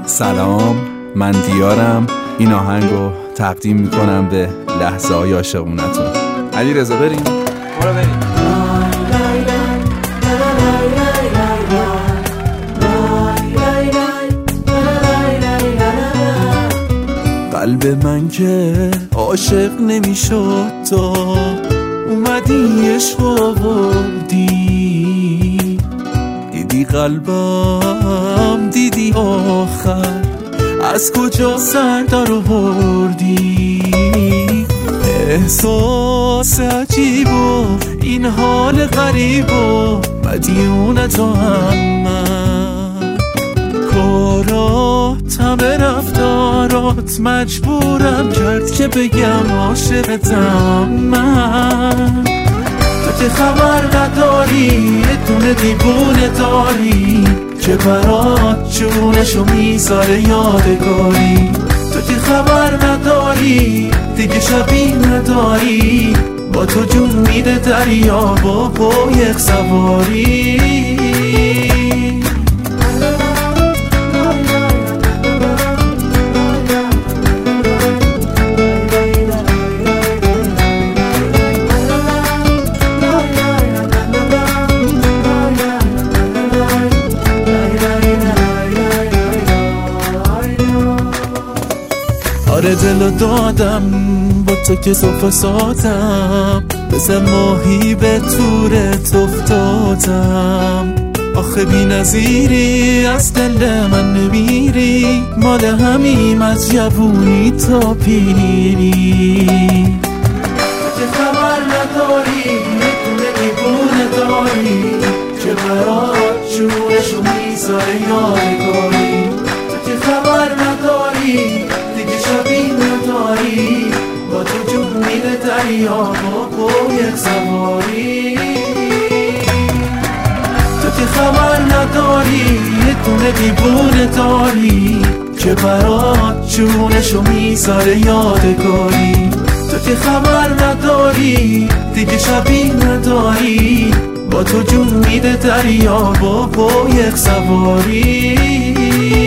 سلام، من دیارم. این آهنگو تقدیم میکنم به لحظه های عاشقونتون. علی رضا بریم. برو بریم. قلب من که عاشق نمیشد تو اومدی عشق آوردی، دیدی قلبم دیدی آخر از کجا سر در آوردی. احساس عجیب و این حال غریب و مدیونتم من، کارات همه رفتارات مجبورم کرد که بگم عاشقتم من. تو که خبر نداری یه دونه دیوونه داری که برات جونشو میذاره یادگاری. تو که خبر نداری دیگه شبیه نداری، با تو جون میده دریا با قایق سواری. آره دلو دادم با تو که صفا سادم، بزن ماهی به تورت افتادم. آخه بی نظیری از دل من نمیری، مال همیم از جوونی تا پیری. تو که خبر نداری میتونه دیوونه داری که برات جونشو میذاره یادگاری. تو که خبر نداری دیگه شبیه نداری، با تو جون میده دریا با قایق سواری. تو که خبر نداری یه دونه دیوونه داری که برات جونشو میذاره یادگاری. تو که خبر نداری دیگه شبیه نداری، با تو جون میده دریا با قایق سواری.